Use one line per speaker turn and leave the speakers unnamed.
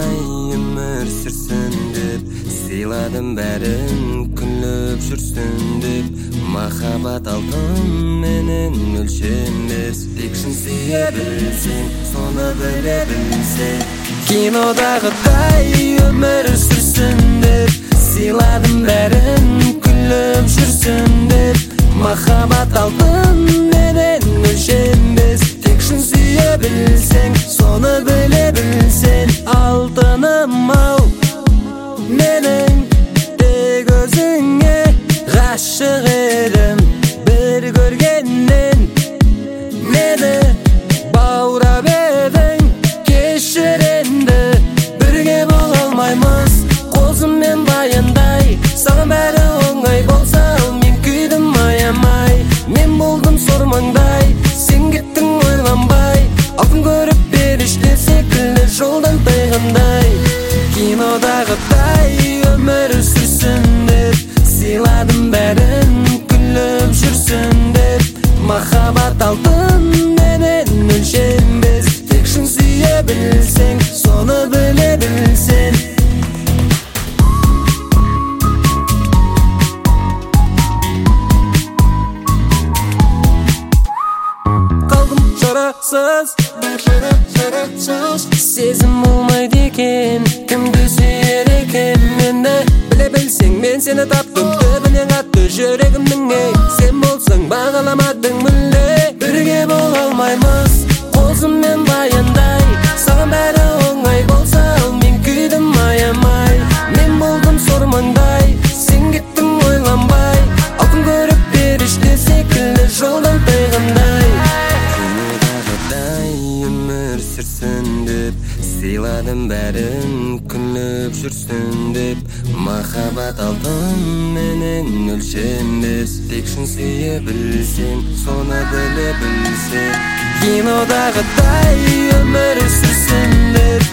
ömür sürsün деп сыйладым бәрін күліп жүрсін деп махаббат алтын менен өлшенбес тек шын сүйе білсең соны біле білсең кинодағыдай өмір сүрсін деп сыйладым бәрін күліп жүрсін деп махаббат алтын менен өлшенбес тек шын сүйе білсең соны біле білсең алтыным ау менің тек өзіңе ғашық едім бір көргеннен мені баурап едің кешір енді бірге бола алмаймыз қозыммен баяндай саған бәрі оңай болса мен күйдім аямай мен болдым сормаңдай сен кеттің ойланбай алтын көріп періште секілді жолдан тайғандай кинодағыдай өмір сүрсін деп сыйладым бәрін күліп жүрсін деп махаббат алтын менен өлшенбес тек шын сүйе білсең соны біле білсең қалдым жарасыз сезім болмайды екен кімді сүйер екен мені біле білсең мен сені таптым түбінен қатты жүрегімнің ей сен болсаң бағаламадың мүлде бірге бола алмаймыз қозыммен баяндай саған бәрі оңай болса мен күйдім аямай мен болдым сормаңдай сен кеттің ойланбай алтын көріп періште секілді жолдан тайғандай өмір сүрсін деп сыйладым бәрін күліп жүрсін деп махаббат алтын менен өлшенбес тек шын сүйе білсең соны біле білсең кинодағыдай өмір сүрсін деп